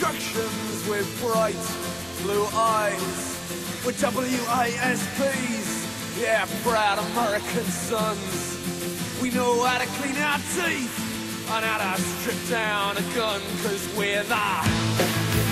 instructions with bright blue eyes. We're WASPs, yeah, proud American sons. We know how to clean our teeth and how to strip down a gun, 'cause we're the